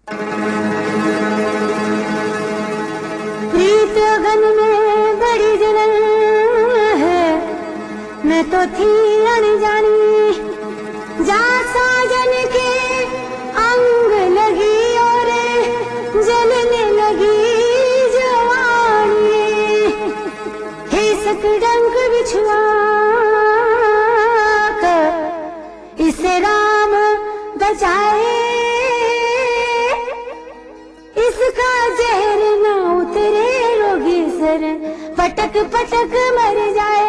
प्रीत अगन में बड़ी जलन है, मैं तो थी अनजानी, जा साजन के अंग लगी और जलने लगी जवानी। हिसक डंक बिछुआ कर इसे राम बचाए, इसका जहर न उतरे रोगी सर पटक पटक मर जाए।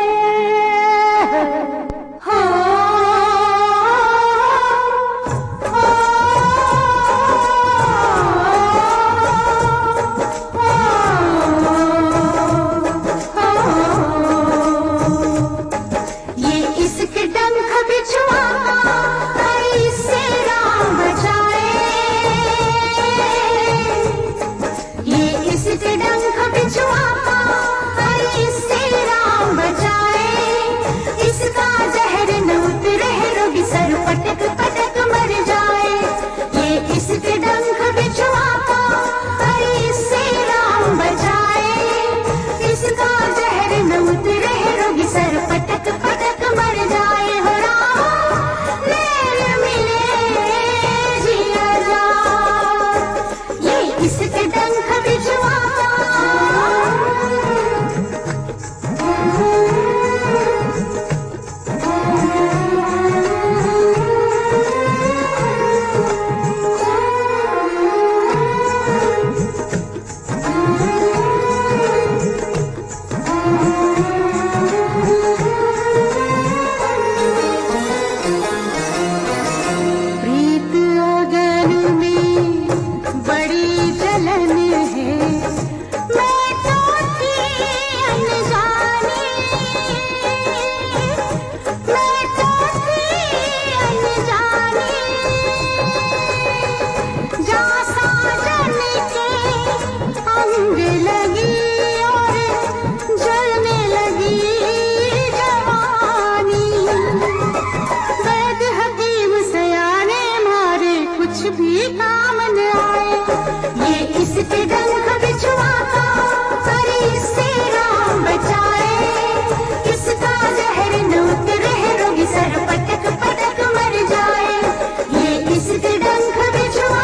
ये इसके डंक बिछुआ इससे राम बचाए, ये इसके डंक बिछुआ इससे राम बचाए, इसका जहर न उतरे रोगी सर पटक पटक मर जाए। ये इसके डंक बिछुआ इससे राम बचाए, इसका जहर न उतरे रोगी सर पटक पटक मर जाए। हो राम नैन मिले जिया जा, ये इसके डंक बिछुआ भी काम न आए। ये इसके डंक बिछुआ इससे राम बचाए, इसका जहर न उतरे रोगी सर पटक पटक मर जाए। ये इसके डंक बिछुआ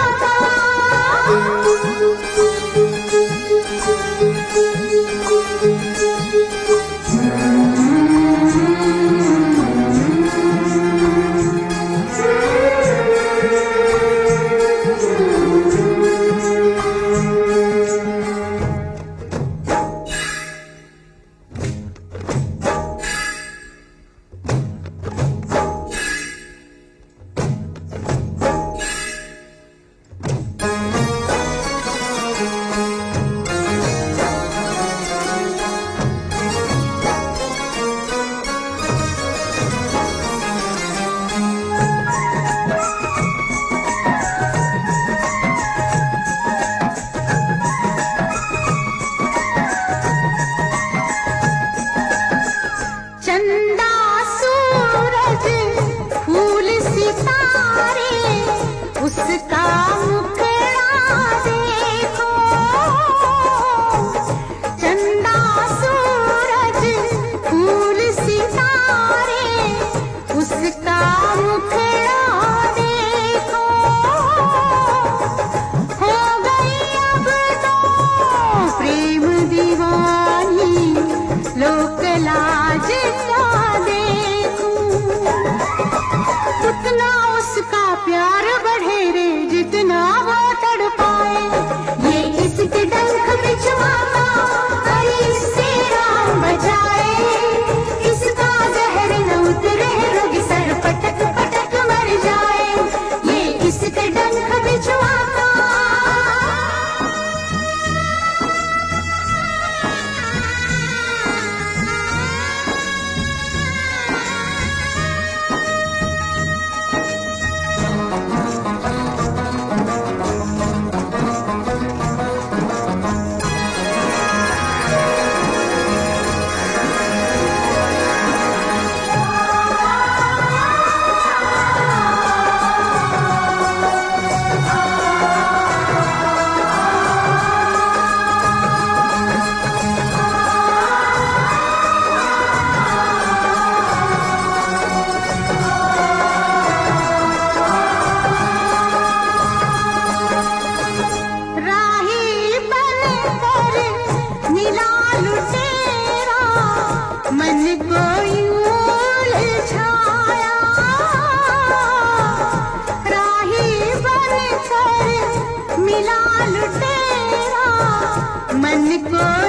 उसका मुखड़ा देखो, चंदा सूरज फूल सितारे, उसका मुखड़ा देखो। हो गई अब तो प्रेम दीवानी, लोक लाज क्या देखूं, उतना उसका प्यार बढ़े रे जितना को